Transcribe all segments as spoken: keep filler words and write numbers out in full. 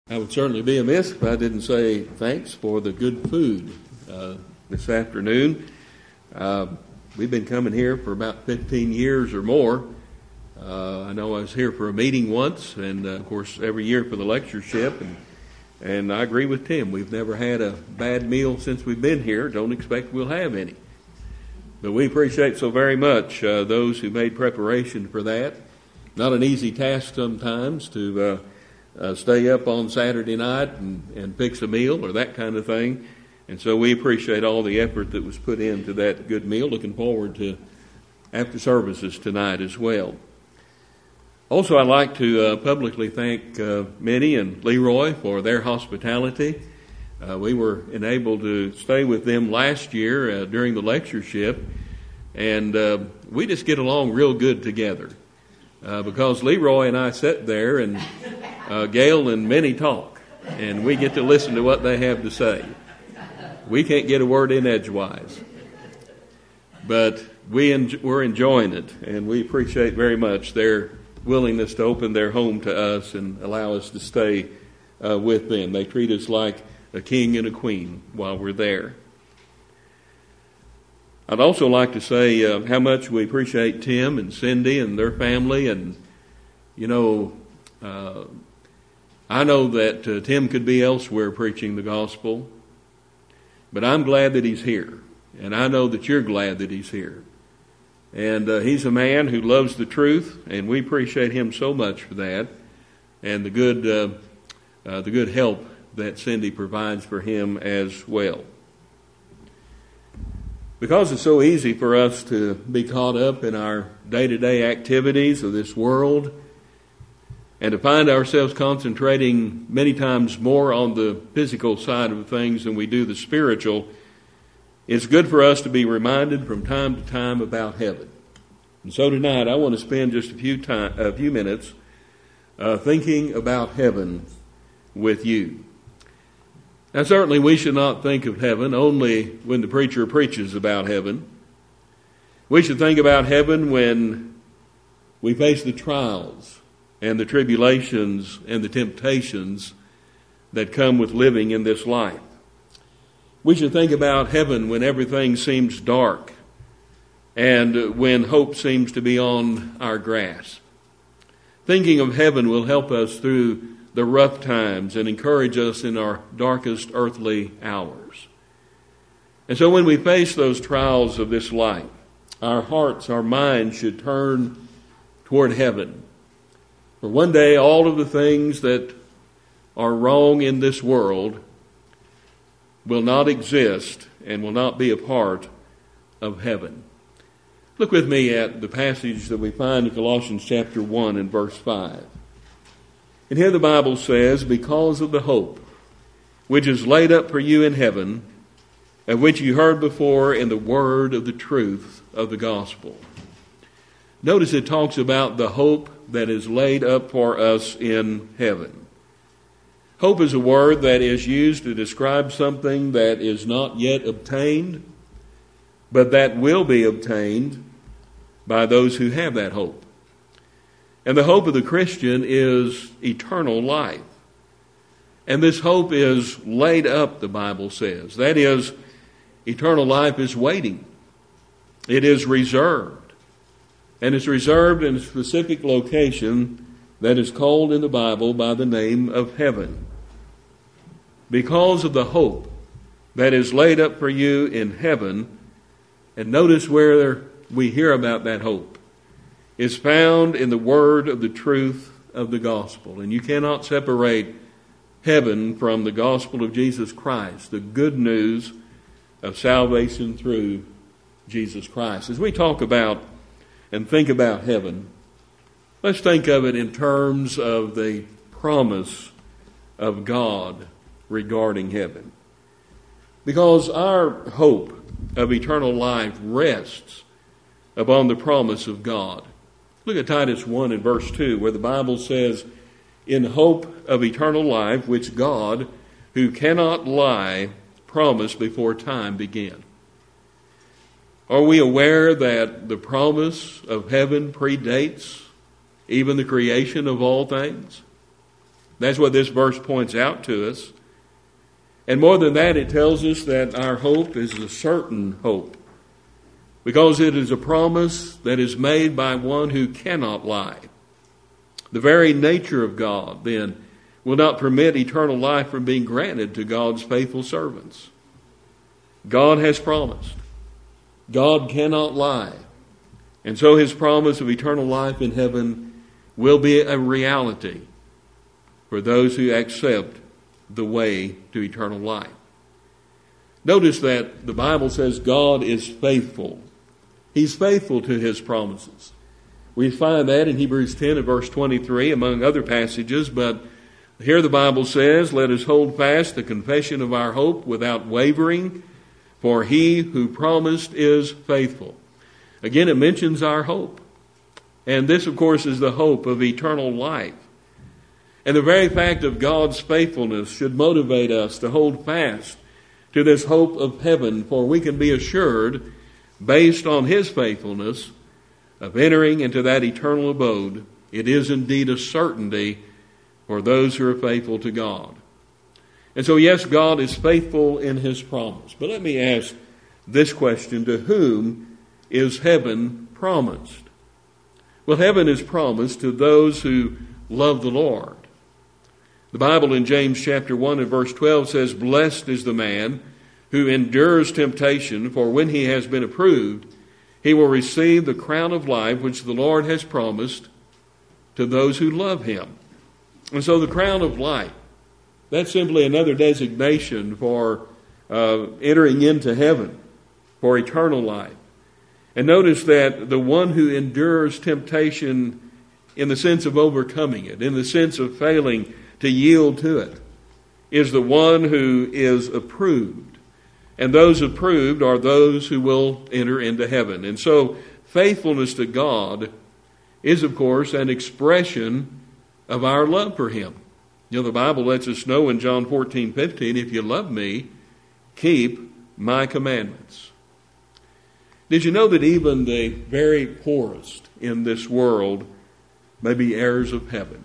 I would certainly be amiss if I didn't say thanks for the good food uh, this afternoon. Uh, we've been coming here for about fifteen years or more. Uh, I know I was here for a meeting once, and uh, of course every year for the lectureship. And, and I agree with Tim. We've never had a bad meal since we've been here. Don't expect we'll have any. But we appreciate so very much uh, those who made preparation for that. Not an easy task sometimes to uh, uh, stay up on Saturday night and, and fix a meal or that kind of thing. And so we appreciate all the effort that was put into that good meal. Looking forward to after services tonight as well. Also, I'd like to uh, publicly thank uh, Minnie and Leroy for their hospitality. Uh, we were enabled to stay with them last year uh, during the lectureship, and uh, we just get along real good together. Uh, because Leroy and I sit there and uh, Gail and Minnie talk, and we get to listen to what they have to say. We can't get a word in edgewise, but we en- we're enjoying it, and we appreciate very much their willingness to open their home to us and allow us to stay uh, with them. They treat us like a king and a queen while we're there. I'd also like to say uh, how much we appreciate Tim and Cindy and their family. And, you know, uh, I know that uh, Tim could be elsewhere preaching the gospel, but I'm glad that he's here. And I know that you're glad that he's here. And uh, he's a man who loves the truth, and we appreciate him so much for that, and the good, uh, uh, the good help that Cindy provides for him as well. Because it's so easy for us to be caught up in our day-to-day activities of this world and to find ourselves concentrating many times more on the physical side of things than we do the spiritual, it's good for us to be reminded from time to time about heaven. And so tonight I want to spend just a few time, a few minutes uh, thinking about heaven with you. Now, certainly we should not think of heaven only when the preacher preaches about heaven. We should think about heaven when we face the trials and the tribulations and the temptations that come with living in this life. We should think about heaven when everything seems dark and when hope seems to be on our grasp. Thinking of heaven will help us through the rough times and encourage us in our darkest earthly hours. And so when we face those trials of this life, our hearts, our minds should turn toward heaven. For one day, all of the things that are wrong in this world will not exist and will not be a part of heaven. Look with me at the passage that we find in Colossians chapter one and verse five. And here the Bible says, because of the hope which is laid up for you in heaven, of which you heard before in the word of the truth of the gospel. Notice it talks about the hope that is laid up for us in heaven. Hope is a word that is used to describe something that is not yet obtained, but that will be obtained by those who have that hope. And the hope of the Christian is eternal life. And this hope is laid up, the Bible says. That is, eternal life is waiting. It is reserved. And it's reserved in a specific location that is called in the Bible by the name of heaven. Because of the hope that is laid up for you in heaven, and notice where we hear about that hope, is found in the word of the truth of the gospel. And you cannot separate heaven from the gospel of Jesus Christ, the good news of salvation through Jesus Christ. As we talk about and think about heaven, let's think of it in terms of the promise of God regarding heaven. Because our hope of eternal life rests upon the promise of God. Look at Titus one and verse two, where the Bible says, in hope of eternal life, which God, who cannot lie, promised before time began. Are we aware that the promise of heaven predates even the creation of all things? That's what this verse points out to us. And more than that, it tells us that our hope is a certain hope, because it is a promise that is made by one who cannot lie. The very nature of God, then, will not permit eternal life from being granted to God's faithful servants. God has promised. God cannot lie. And so his promise of eternal life in heaven will be a reality for those who accept the way to eternal life. Notice that the Bible says God is faithful. He's faithful to his promises. We find that in Hebrews ten and verse twenty-three, among other passages, but here the Bible says, "Let us hold fast the confession of our hope without wavering, for he who promised is faithful." Again, it mentions our hope. And this, of course, is the hope of eternal life. And the very fact of God's faithfulness should motivate us to hold fast to this hope of heaven, for we can be assured, based on his faithfulness, of entering into that eternal abode. It is indeed a certainty for those who are faithful to God. And so, yes, God is faithful in his promise. But let me ask this question: to whom is heaven promised? Well, heaven is promised to those who love the Lord. The Bible in James chapter one and verse twelve says, "Blessed is the man who endures temptation, for when he has been approved, he will receive the crown of life which the Lord has promised to those who love him." And so the crown of life, that's simply another designation for uh, entering into heaven, for eternal life. And notice that the one who endures temptation in the sense of overcoming it, in the sense of failing to yield to it, is the one who is approved. And those approved are those who will enter into heaven. And so faithfulness to God is, of course, an expression of our love for him. You know, the Bible lets us know in John fourteen fifteen, "If you love me, keep my commandments." Did you know that even the very poorest in this world may be heirs of heaven?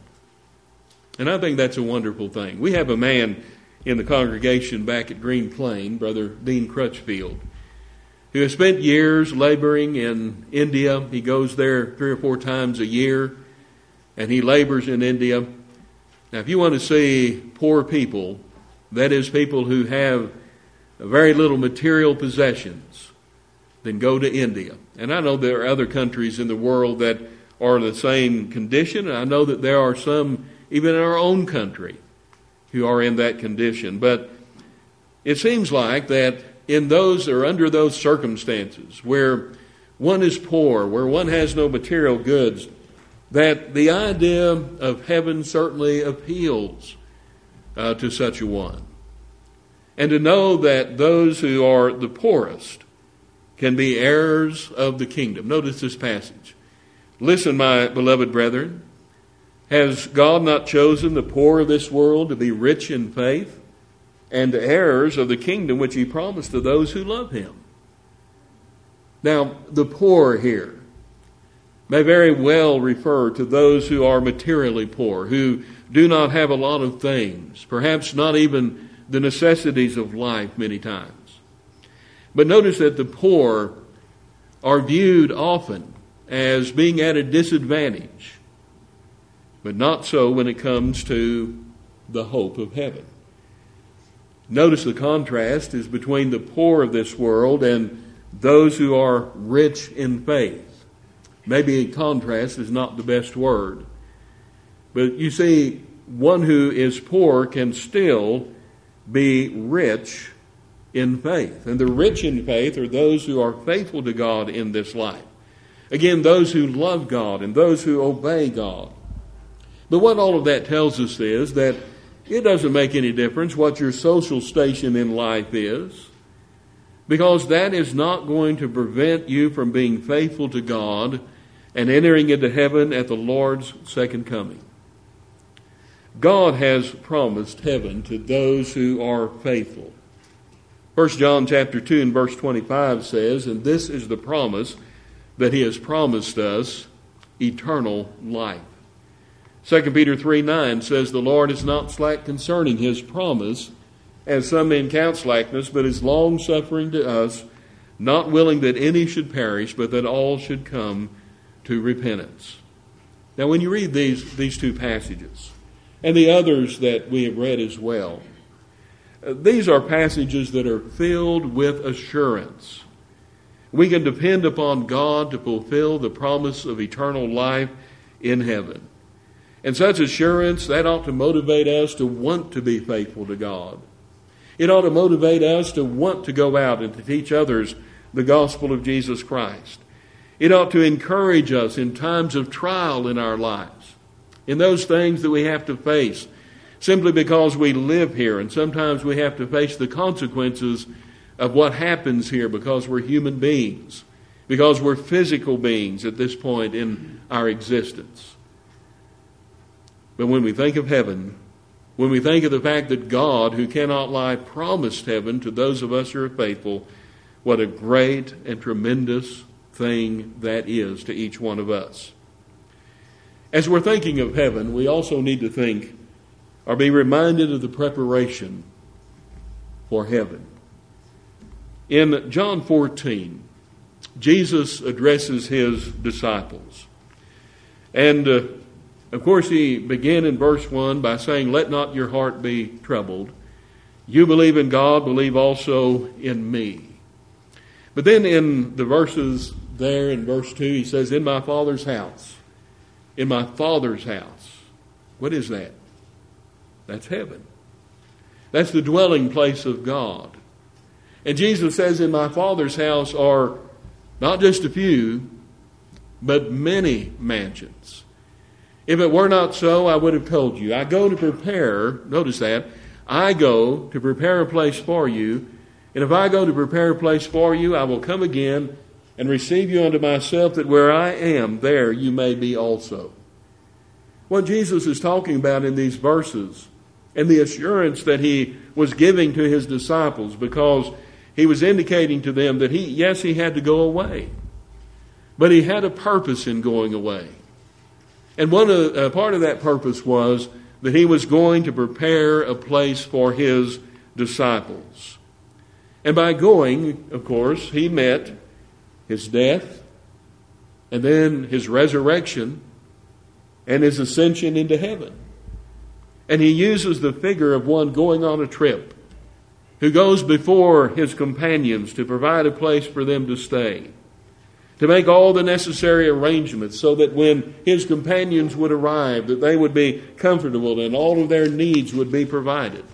And I think that's a wonderful thing. We have a man in the congregation back at Green Plain, Brother Dean Crutchfield, who has spent years laboring in India. He goes there three or four times a year, and he labors in India. Now, if you want to see poor people, that is people who have very little material possessions, then go to India. And I know there are other countries in the world that are in the same condition. I know that there are some, even in our own country, who are in that condition. But it seems like that in those or under those circumstances where one is poor, where one has no material goods, that the idea of heaven certainly appeals uh, to such a one. And to know that those who are the poorest can be heirs of the kingdom. Notice this passage. "Listen, my beloved brethren, has God not chosen the poor of this world to be rich in faith and heirs of the kingdom which he promised to those who love him?" Now, the poor here may very well refer to those who are materially poor, who do not have a lot of things, perhaps not even the necessities of life many times. But notice that the poor are viewed often as being at a disadvantage, but not so when it comes to the hope of heaven. Notice the contrast is between the poor of this world and those who are rich in faith. Maybe contrast is not the best word, but you see, one who is poor can still be rich in faith. And the rich in faith are those who are faithful to God in this life. Again, those who love God and those who obey God. But what all of that tells us is that it doesn't make any difference what your social station in life is, because that is not going to prevent you from being faithful to God and entering into heaven at the Lord's second coming. God has promised heaven to those who are faithful. First John chapter two and verse twenty-five says, "And this is the promise that he has promised us, eternal life." Second Peter three nine says, the Lord is not slack concerning his promise, as some men count slackness, but is long-suffering to us, not willing that any should perish, but that all should come to repentance. Now, when you read these, these two passages, and the others that we have read as well, uh, these are passages that are filled with assurance. We can depend upon God to fulfill the promise of eternal life in heaven. And such assurance, that ought to motivate us to want to be faithful to God. It ought to motivate us to want to go out and to teach others the gospel of Jesus Christ. It ought to encourage us in times of trial in our lives, in those things that we have to face, simply because we live here, and sometimes we have to face the consequences of what happens here because we're human beings, because we're physical beings at this point in our existence. But when we think of heaven, when we think of the fact that God, who cannot lie, promised heaven to those of us who are faithful, what a great and tremendous thing that is to each one of us. As we're thinking of heaven, we also need to think or be reminded of the preparation for heaven. In John fourteen, Jesus addresses his disciples. And uh, of course, he began in verse one by saying, let not your heart be troubled. You believe in God, believe also in me. But then in the verses there in verse two, he says, in my Father's house. In my Father's house. What is that? That's heaven. That's the dwelling place of God. And Jesus says, in my Father's house are not just a few, but many mansions. If it were not so, I would have told you. I go to prepare, notice that, I go to prepare a place for you. And if I go to prepare a place for you, I will come again and receive you unto myself, that where I am, there you may be also. What Jesus is talking about in these verses, and the assurance that he was giving to his disciples, because he was indicating to them that he, yes, he had to go away, but he had a purpose in going away. And one of, uh, part of that purpose was that he was going to prepare a place for his disciples. And by going, of course, he met his death, and then his resurrection, and his ascension into heaven. And he uses the figure of one going on a trip, who goes before his companions to provide a place for them to stay, to make all the necessary arrangements so that when his companions would arrive, that they would be comfortable and all of their needs would be provided.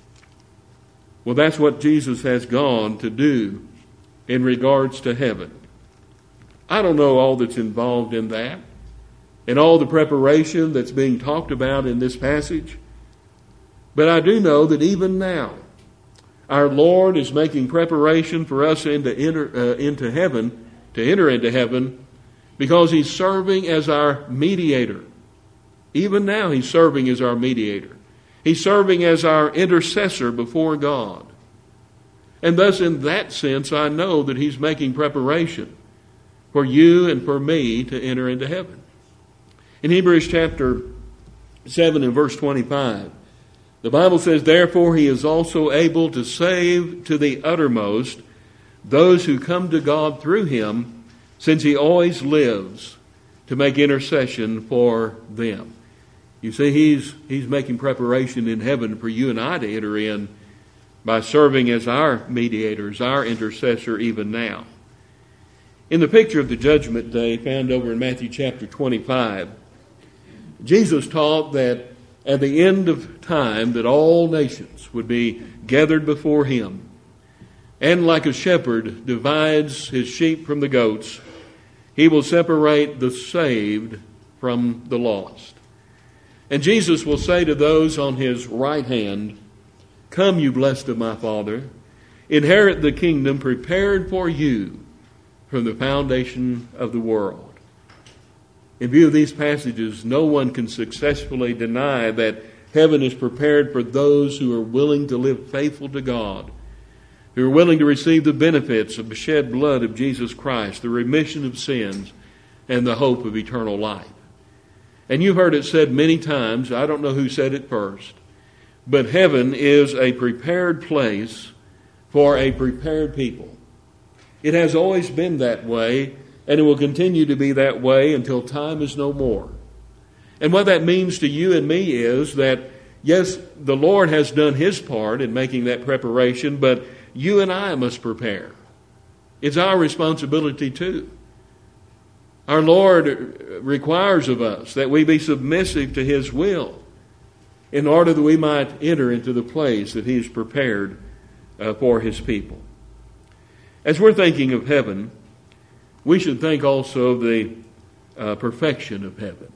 Well, that's what Jesus has gone to do in regards to heaven. I don't know all that's involved in that and all the preparation that's being talked about in this passage, but I do know that even now, our Lord is making preparation for us into, enter, uh, into heaven, to enter into heaven, because he's serving as our mediator. Even now he's serving as our mediator. He's serving as our intercessor before God. And thus, in that sense, I know that he's making preparation for you and for me to enter into heaven. In Hebrews chapter seven and verse twenty-five, the Bible says, therefore he is also able to save to the uttermost those who come to God through him, since he always lives to make intercession for them. You see, he's, he's making preparation in heaven for you and I to enter in by serving as our mediators, our intercessor even now. In the picture of the judgment day found over in Matthew chapter twenty-five, Jesus taught that at the end of time that all nations would be gathered before him. And like a shepherd divides his sheep from the goats, he will separate the saved from the lost. And Jesus will say to those on his right hand, come, you blessed of my Father, inherit the kingdom prepared for you from the foundation of the world. In view of these passages, no one can successfully deny that heaven is prepared for those who are willing to live faithful to God, who are willing to receive the benefits of the shed blood of Jesus Christ, the remission of sins, and the hope of eternal life. And you've heard it said many times, I don't know who said it first, but heaven is a prepared place for a prepared people. It has always been that way, and it will continue to be that way until time is no more. And what that means to you and me is that, yes, the Lord has done His part in making that preparation, but you and I must prepare. It's our responsibility too. Our Lord requires of us that we be submissive to His will in order that we might enter into the place that He has prepared uh, for His people. As we're thinking of heaven, we should think also of the uh, perfection of heaven.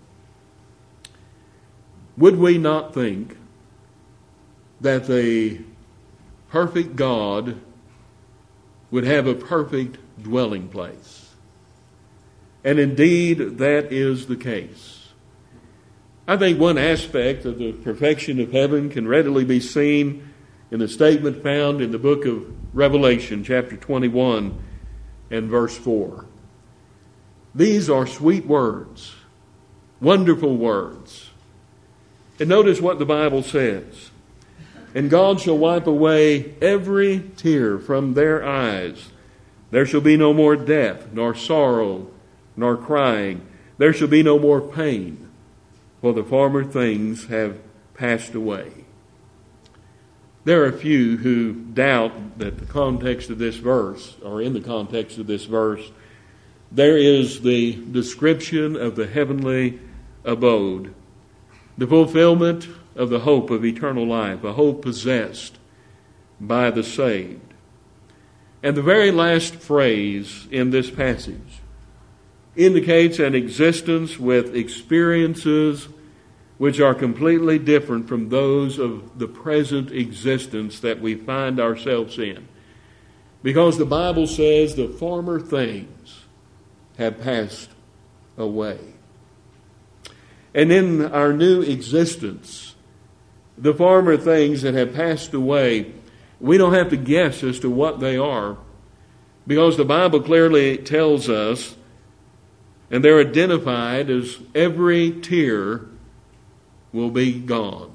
Would we not think that the perfect God would have a perfect dwelling place? And indeed, that is the case. I think one aspect of the perfection of heaven can readily be seen in the statement found in the book of Revelation, chapter twenty-one and verse four. These are sweet words, wonderful words. And notice what the Bible says. And God shall wipe away every tear from their eyes. There shall be no more death, nor sorrow, nor crying. There shall be no more pain, for the former things have passed away. There are a few who doubt that the context of this verse, or in the context of this verse, there is the description of the heavenly abode, the fulfillment of the hope of eternal life, a hope possessed by the saved. And the very last phrase in this passage indicates an existence with experiences which are completely different from those of the present existence that we find ourselves in. Because the Bible says the former things have passed away. And in our new existence, the former things that have passed away, we don't have to guess as to what they are, because the Bible clearly tells us, and they're identified as every tear will be gone.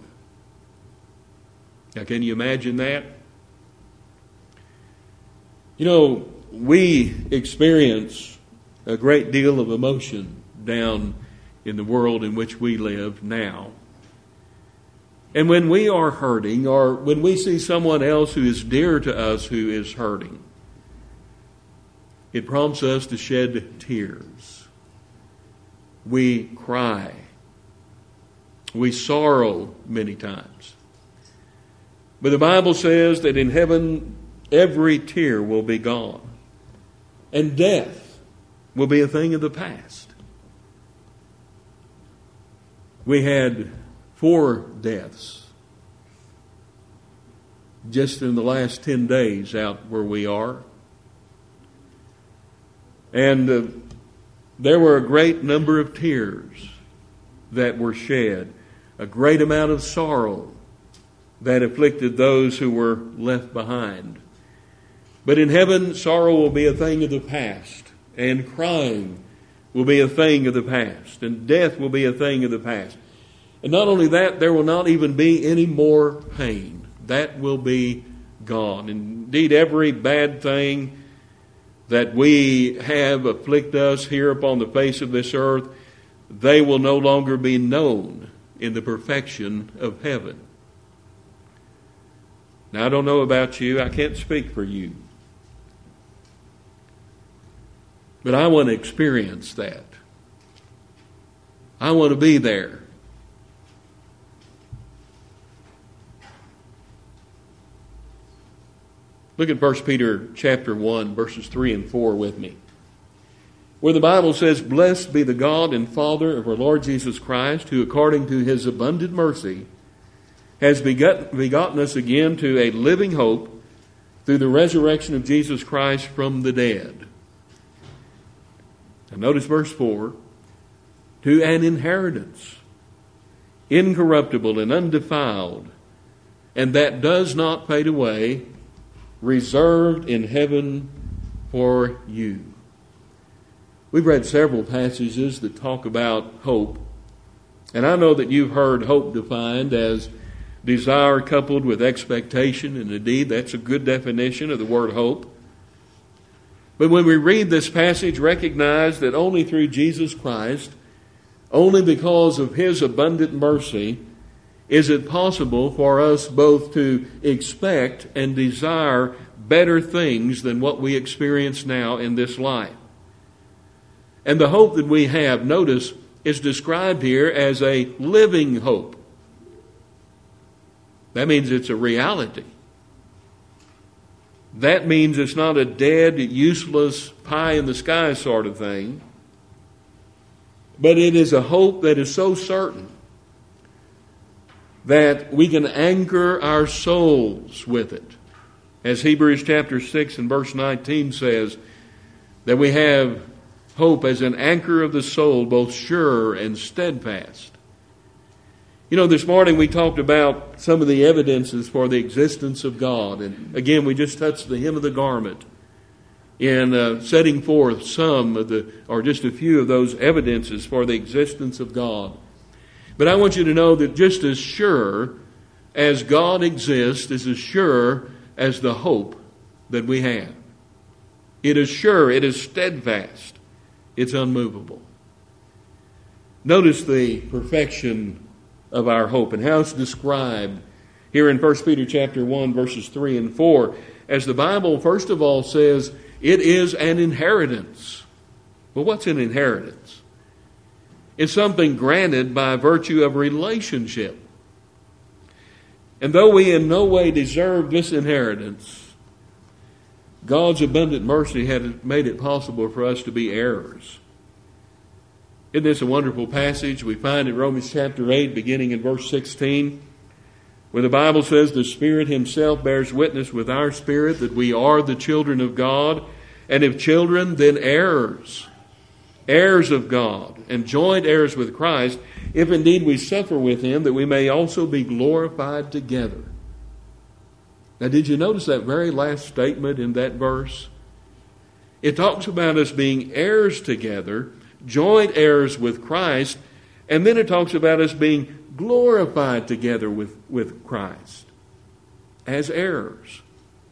Now, can you imagine that? You know, we experience a great deal of emotion down in the world in which we live now. And when we are hurting, or when we see someone else who is dear to us who is hurting, it prompts us to shed tears. We cry. We sorrow many times. But the Bible says that in heaven, every tear will be gone. And death will be a thing of the past. We had four deaths just in the last ten days out where we are. And uh, there were a great number of tears that were shed, a great amount of sorrow that afflicted those who were left behind. But in heaven, sorrow will be a thing of the past, and crying will be a thing of the past, and death will be a thing of the past. And not only that, there will not even be any more pain. That will be gone. Indeed, every bad thing that we have afflict us here upon the face of this earth, they will no longer be known in the perfection of heaven. Now, I don't know about you. I can't speak for you. But I want to experience that. I want to be there. Look at First Peter chapter one, verses three and four with me, where the Bible says, "Blessed be the God and Father of our Lord Jesus Christ, who according to His abundant mercy has begot, begotten us again to a living hope through the resurrection of Jesus Christ from the dead." Now notice verse four, "To an inheritance, incorruptible and undefiled, and that does not fade away, reserved in heaven for you." We've read several passages that talk about hope. And I know that you've heard hope defined as desire coupled with expectation, and indeed that's a good definition of the word hope. But when we read this passage, recognize that only through Jesus Christ, only because of His abundant mercy, is it possible for us both to expect and desire better things than what we experience now in this life. And the hope that we have, notice, is described here as a living hope. That means it's a reality. That means it's not a dead, useless, pie in the sky sort of thing. But it is a hope that is so certain that we can anchor our souls with it. As Hebrews chapter six and verse nineteen says, that we have hope as an anchor of the soul, both sure and steadfast. You know, this morning we talked about some of the evidences for the existence of God. And again, we just touched the hem of the garment in uh, setting forth some of the, or just a few of those evidences for the existence of God. But I want you to know that just as sure as God exists is as sure as the hope that we have. It is sure, it is steadfast, it's unmovable. Notice the perfection of our hope and how it's described here in First Peter chapter one, verses three and four. As the Bible, first of all, says, it is an inheritance. Well, what's an inheritance? It's something granted by virtue of relationship. And though we in no way deserve this inheritance, God's abundant mercy had made it possible for us to be heirs. Isn't this a wonderful passage? We find in Romans chapter eight, beginning in verse sixteen, where the Bible says, the Spirit Himself bears witness with our spirit that we are the children of God, and if children, then heirs, heirs of God, and joint heirs with Christ, if indeed we suffer with Him, that we may also be glorified together. Now, did you notice that very last statement in that verse? It talks about us being heirs together, joint heirs with Christ, and then it talks about us being glorified together with, with Christ as heirs.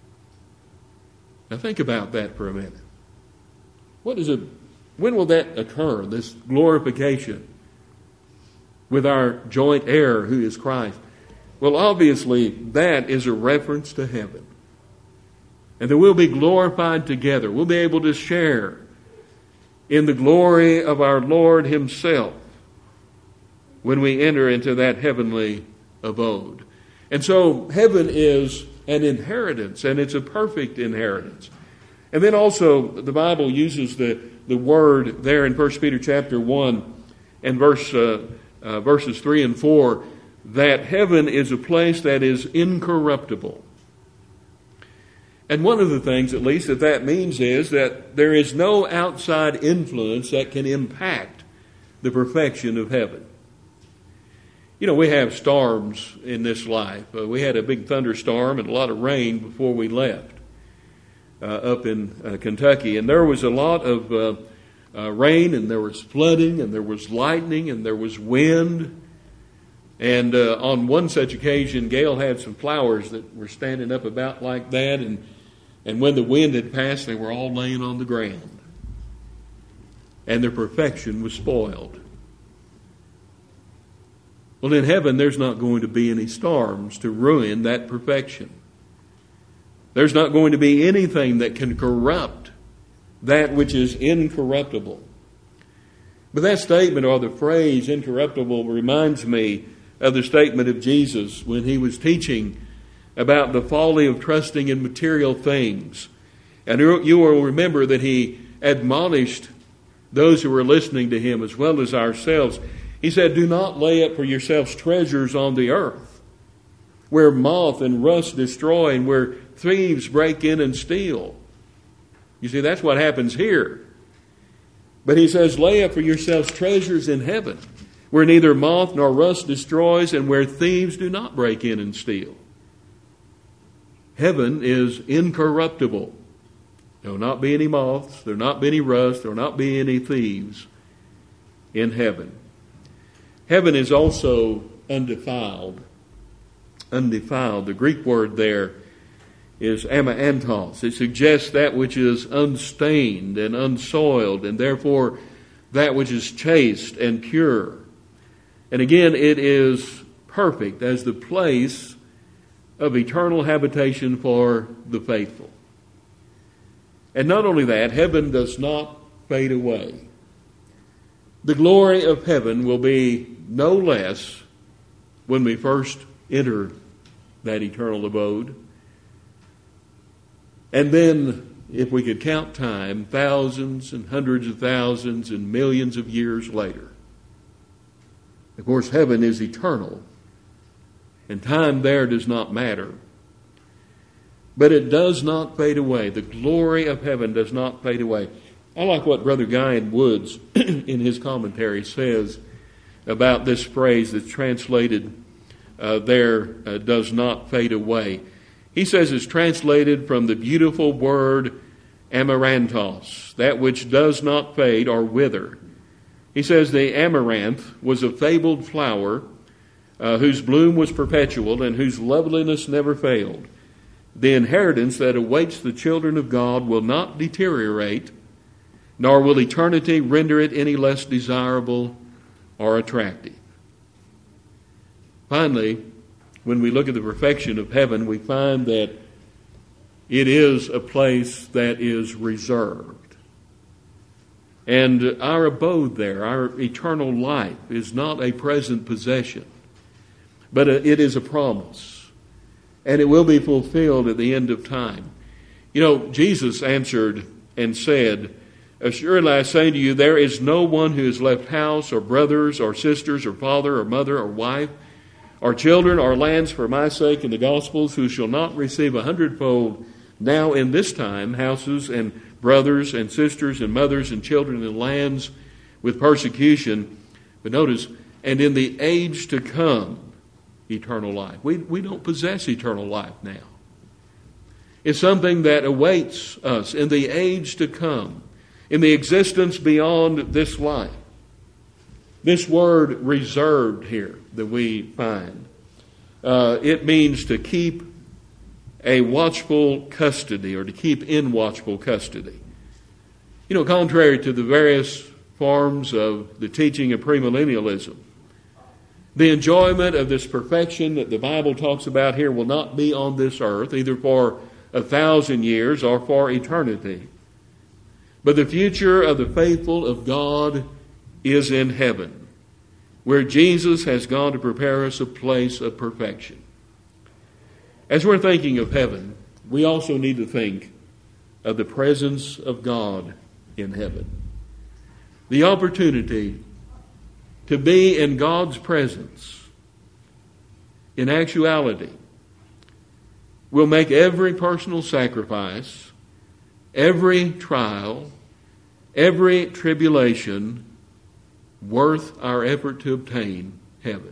Now think about that for a minute. What is it? When will that occur, this glorification with our joint heir who is Christ? Well, obviously that is a reference to heaven. And that we'll be glorified together. We'll be able to share in the glory of our Lord Himself when we enter into that heavenly abode. And so heaven is an inheritance, and it's a perfect inheritance. And then also the Bible uses the, the word there in First Peter chapter one and verse uh, uh, verses three and four, that heaven is a place that is incorruptible. And one of the things, at least, that that means is that there is no outside influence that can impact the perfection of heaven. You know, we have storms in this life. Uh, we had a big thunderstorm and a lot of rain before we left uh, up in uh, Kentucky. And there was a lot of uh, uh, rain, and there was flooding, and there was lightning, and there was wind. And uh, on one such occasion, Gail had some flowers that were standing up about like that, and and when the wind had passed, they were all laying on the ground. And their perfection was spoiled. Well, in heaven, there's not going to be any storms to ruin that perfection. There's not going to be anything that can corrupt that which is incorruptible. But that statement, or the phrase incorruptible, reminds me of the statement of Jesus when He was teaching about the folly of trusting in material things. And you will remember that He admonished those who were listening to Him as well as ourselves. He said, do not lay up for yourselves treasures on the earth, where moth and rust destroy and where thieves break in and steal. You see, that's what happens here. But He says, lay up for yourselves treasures in heaven, where neither moth nor rust destroys and where thieves do not break in and steal. Heaven is incorruptible. There will not be any moths, there will not be any rust, there will not be any thieves in heaven. Heaven is also undefiled. Undefiled. The Greek word there is amaantos. It suggests that which is unstained and unsoiled, and therefore that which is chaste and pure. And again, it is perfect as the place of eternal habitation for the faithful. And not only that, heaven does not fade away. The glory of heaven will be no less when we first enter that eternal abode. And then, if we could count time, thousands and hundreds of thousands and millions of years later. Of course, heaven is eternal, and time there does not matter. But it does not fade away. The glory of heaven does not fade away. I like what Brother Guyan Woods in his commentary says about this phrase that's translated uh, there, uh, does not fade away. He says it's translated from the beautiful word amaranthos, that which does not fade or wither. He says the amaranth was a fabled flower uh, whose bloom was perpetual and whose loveliness never failed. The inheritance that awaits the children of God will not deteriorate, nor will eternity render it any less desirable or attractive. Finally, when we look at the perfection of heaven, we find that it is a place that is reserved. And our abode there, our eternal life, is not a present possession, but it is a promise. And it will be fulfilled at the end of time. You know, Jesus answered and said, "Assuredly I say to you, there is no one who has left house or brothers or sisters or father or mother or wife or children or lands for my sake in the Gospels who shall not receive a hundredfold now in this time houses and brothers and sisters and mothers and children and lands with persecution." But notice, and in the age to come, eternal life. We, we don't possess eternal life now. It's something that awaits us in the age to come, in the existence beyond this life. This word reserved here that we find, uh, it means to keep a watchful custody or to keep in watchful custody. You know, contrary to the various forms of the teaching of premillennialism, the enjoyment of this perfection that the Bible talks about here will not be on this earth, either for a thousand years or for eternity. But the future of the faithful of God is in heaven, where Jesus has gone to prepare us a place of perfection. As we're thinking of heaven, we also need to think of the presence of God in heaven. The opportunity to be in God's presence, in actuality, will make every personal sacrifice, every trial, every tribulation worth our effort to obtain heaven.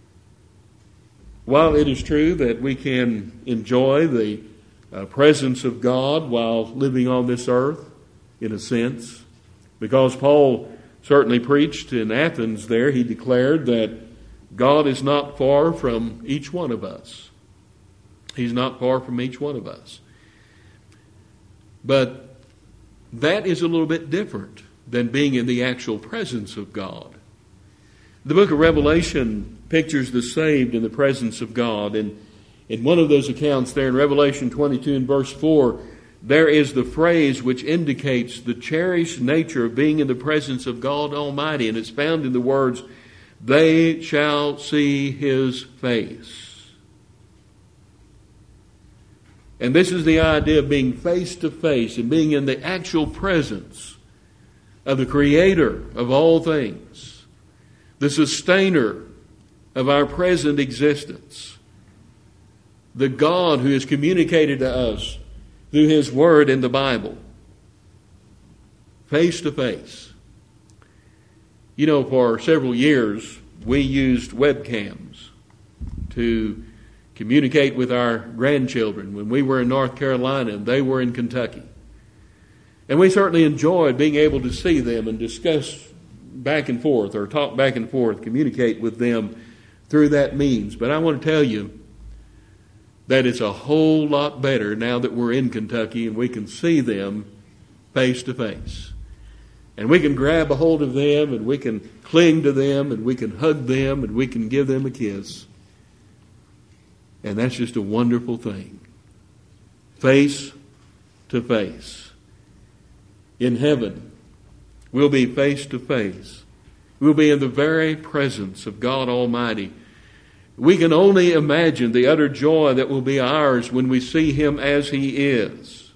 While it is true that we can enjoy the uh, presence of God while living on this earth, in a sense, because Paul certainly preached in Athens there, he declared that God is not far from each one of us. He's not far from each one of us. But that is a little bit different than being in the actual presence of God. The book of Revelation pictures the saved in the presence of God. And in one of those accounts there in Revelation twenty-two and verse four, there is the phrase which indicates the cherished nature of being in the presence of God Almighty. And it's found in the words, "They shall see His face." And this is the idea of being face to face and being in the actual presence of the Creator of all things, the sustainer of our present existence, the God who has communicated to us through His Word in the Bible, face to face. You know, for several years, we used webcams to communicate with our grandchildren when we were in North Carolina and they were in Kentucky. And we certainly enjoyed being able to see them and discuss back and forth or talk back and forth, communicate with them through that means. But I want to tell you that it's a whole lot better now that we're in Kentucky and we can see them face to face. And we can grab a hold of them and we can cling to them and we can hug them and we can give them a kiss. And that's just a wonderful thing. Face to face. In heaven, we'll be face to face. We'll be in the very presence of God Almighty. We can only imagine the utter joy that will be ours when we see Him as He is.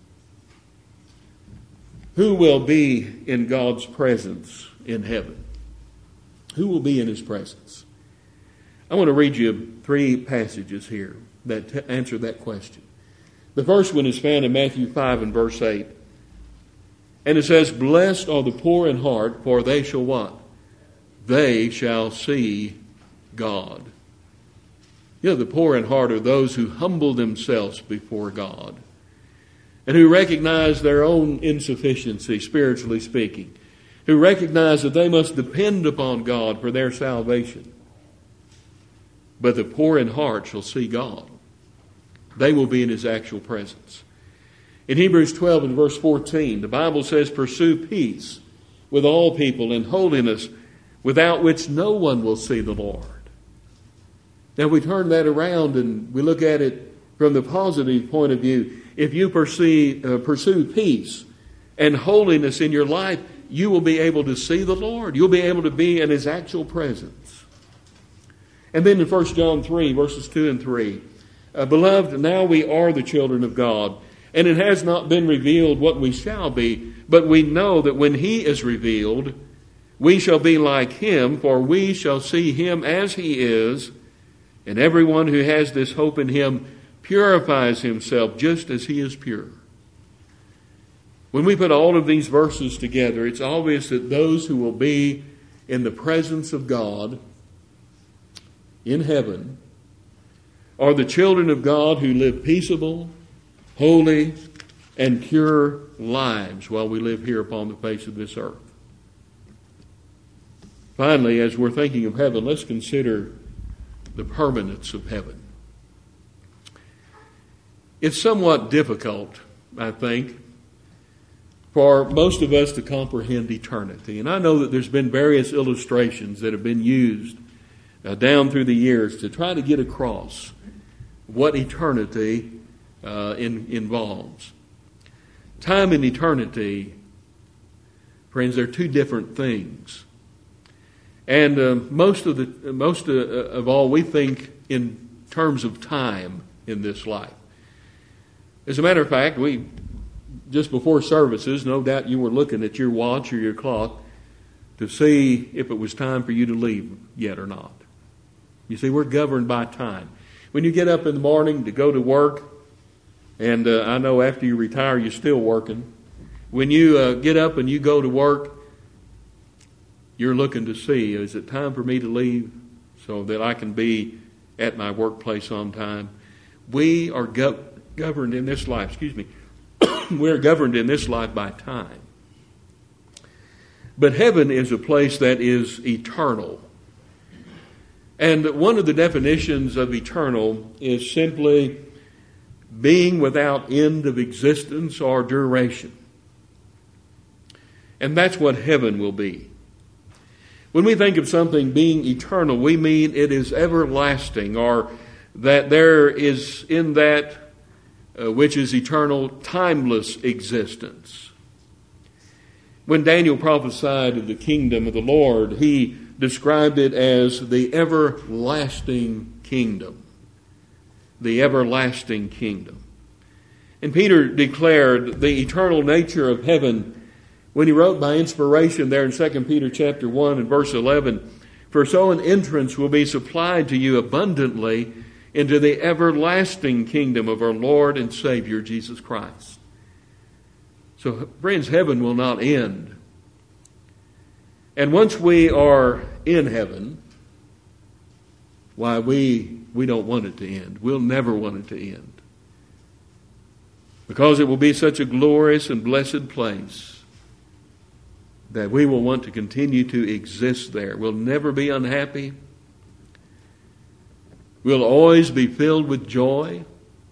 Who will be in God's presence in heaven? Who will be in His presence? I want to read you three passages here that t- answer that question. The first one is found in Matthew five and verse eight. And it says, "Blessed are the poor in heart, for they shall" what? They shall see God. You know, the poor in heart are those who humble themselves before God and who recognize their own insufficiency, spiritually speaking, who recognize that they must depend upon God for their salvation. But the poor in heart shall see God. They will be in His actual presence. In Hebrews twelve and verse fourteen, the Bible says, "Pursue peace with all people and holiness, without which no one will see the Lord." Now we turn that around and we look at it from the positive point of view. If you pursue, uh, pursue peace and holiness in your life, you will be able to see the Lord. You'll be able to be in His actual presence. And then in First John three, verses two and three, uh, "Beloved, now we are the children of God, and it has not been revealed what we shall be, but we know that when He is revealed, we shall be like Him, for we shall see Him as He is. And everyone who has this hope in Him purifies himself just as He is pure." When we put all of these verses together, it's obvious that those who will be in the presence of God in heaven are the children of God who live peaceable, holy, and pure lives while we live here upon the face of this earth. Finally, as we're thinking of heaven, let's consider the permanence of heaven. It's somewhat difficult, I think, for most of us to comprehend eternity. And I know that there's been various illustrations that have been used uh, down through the years to try to get across what eternity uh, in, involves. Time and eternity, friends, they're two different things. And uh, most of the most uh, of all, we think in terms of time in this life. As a matter of fact, we just before services, no doubt you were looking at your watch or your clock to see if it was time for you to leave yet or not. You see, we're governed by time. When you get up in the morning to go to work, and uh, I know after you retire you're still working. When you uh, get up and you go to work, you're looking to see, is it time for me to leave so that I can be at my workplace on time? We are go- governed in this life, excuse me, we're governed in this life by time. But heaven is a place that is eternal. And one of the definitions of eternal is simply being without end of existence or duration. And that's what heaven will be. When we think of something being eternal, we mean it is everlasting, or that there is in that uh, which is eternal, timeless existence. When Daniel prophesied of the kingdom of the Lord, he described it as the everlasting kingdom. The everlasting kingdom. And Peter declared the eternal nature of heaven when he wrote by inspiration there in Second Peter chapter one and verse eleven, "For so an entrance will be supplied to you abundantly into the everlasting kingdom of our Lord and Savior Jesus Christ." So, friends, heaven will not end. And once we are in heaven, why, we, we don't want it to end. We'll never want it to end. Because it will be such a glorious and blessed place. that we will want to continue to exist there. We'll never be unhappy. We'll always be filled with joy.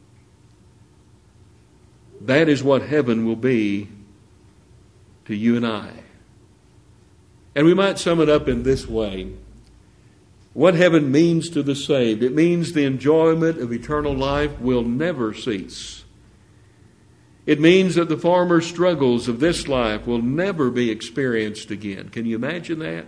That is what heaven will be to you and I. And we might sum it up in this way. What heaven means to the saved, it means the enjoyment of eternal life will never cease. It means that the former struggles of this life will never be experienced again. Can you imagine that?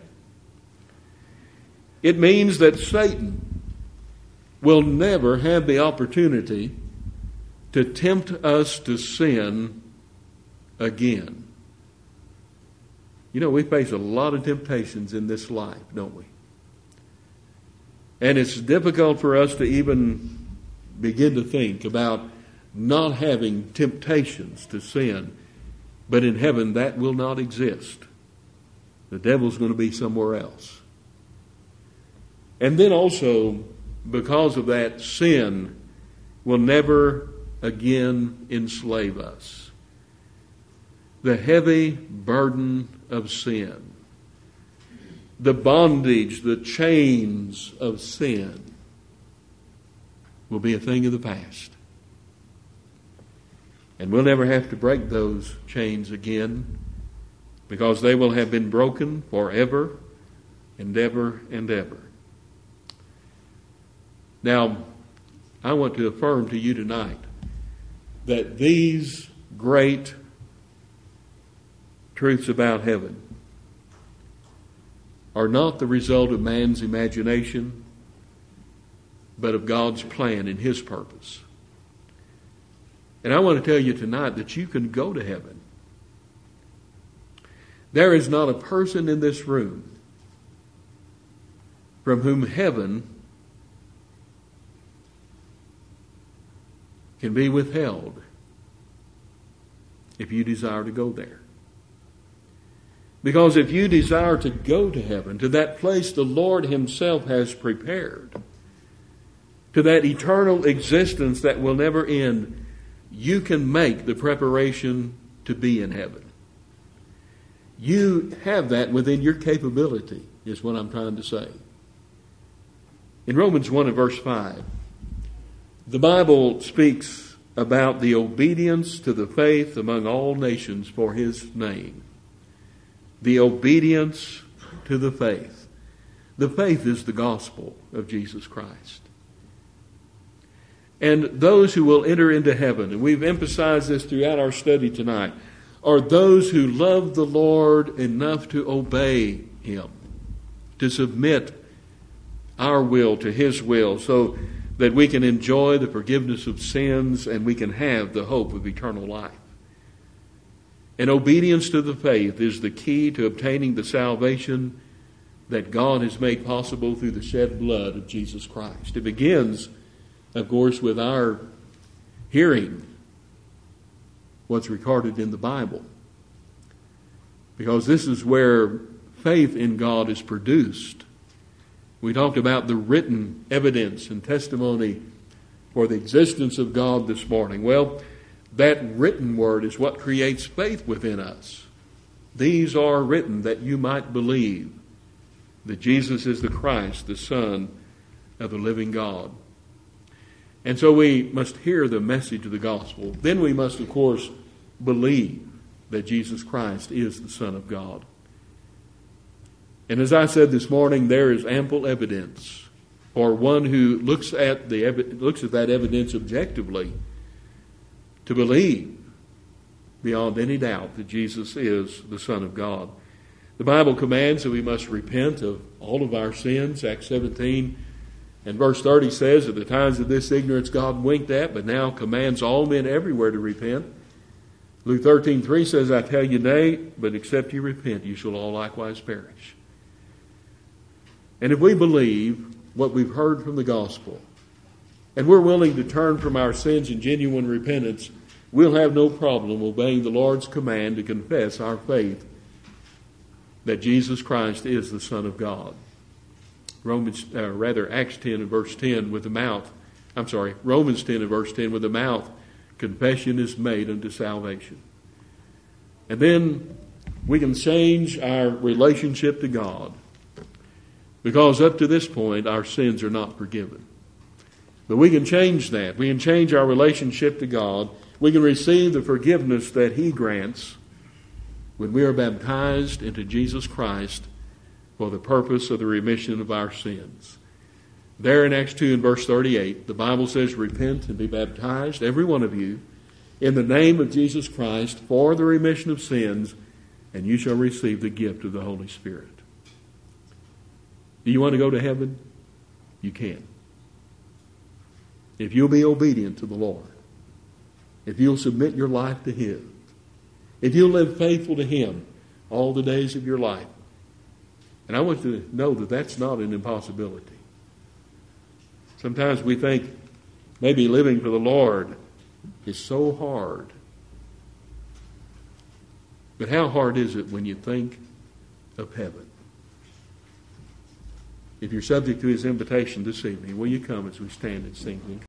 It means that Satan will never have the opportunity to tempt us to sin again. You know, we face a lot of temptations in this life, don't we? And it's difficult for us to even begin to think about not having temptations to sin. But in heaven, that will not exist. The devil's going to be somewhere else. And then also, because of that, sin will never again enslave us. The heavy burden of sin, the bondage, the chains of sin will be a thing of the past. And we'll never have to break those chains again, because they will have been broken forever and ever and ever. Now, I want to affirm to you tonight that these great truths about heaven are not the result of man's imagination, but of God's plan and His purpose. And I want to tell you tonight that you can go to heaven. There is not a person in this room from whom heaven can be withheld if you desire to go there. Because if you desire to go to heaven, to that place the Lord Himself has prepared, to that eternal existence that will never end, you can make the preparation to be in heaven. You have that within your capability, is what I'm trying to say. In Romans one and verse five, the Bible speaks about the obedience to the faith among all nations for His name. The obedience to the faith. The faith is the gospel of Jesus Christ. And those who will enter into heaven, and we've emphasized this throughout our study tonight, are those who love the Lord enough to obey Him, to submit our will to His will, so that we can enjoy the forgiveness of sins and we can have the hope of eternal life. And obedience to the faith is the key to obtaining the salvation that God has made possible through the shed blood of Jesus Christ. It begins, of course, with our hearing what's recorded in the Bible. Because this is where faith in God is produced. We talked about the written evidence and testimony for the existence of God this morning. Well, that written word is what creates faith within us. These are written that you might believe that Jesus is the Christ, the Son of the living God. And so we must hear the message of the gospel. Then we must, of course, believe that Jesus Christ is the Son of God. And as I said this morning, there is ample evidence for one who looks at the looks at that evidence objectively to believe beyond any doubt that Jesus is the Son of God. The Bible commands that we must repent of all of our sins. Acts seventeen and verse thirty says, at the times of this ignorance God winked at, but now commands all men everywhere to repent. Luke thirteen three says, I tell you, nay, but except you repent, you shall all likewise perish. And if we believe what we've heard from the gospel, and we're willing to turn from our sins in genuine repentance, we'll have no problem obeying the Lord's command to confess our faith that Jesus Christ is the Son of God. Romans, uh, rather Acts ten and verse ten, with the mouth, I'm sorry, Romans ten and verse ten, with the mouth, confession is made unto salvation. And then we can change our relationship to God, because up to this point our sins are not forgiven. But we can change that. We can change our relationship to God. We can receive the forgiveness that He grants when we are baptized into Jesus Christ for the purpose of the remission of our sins. There in Acts two and verse thirty-eight, the Bible says, "Repent and be baptized, every one of you, in the name of Jesus Christ for the remission of sins, and you shall receive the gift of the Holy Spirit." Do you want to go to heaven? You can. If you'll be obedient to the Lord, if you'll submit your life to Him, if you'll live faithful to Him all the days of your life. And I want you to know that that's not an impossibility. Sometimes we think maybe living for the Lord is so hard. But how hard is it when you think of heaven? If you're subject to His invitation this evening, will you come as we stand and sing?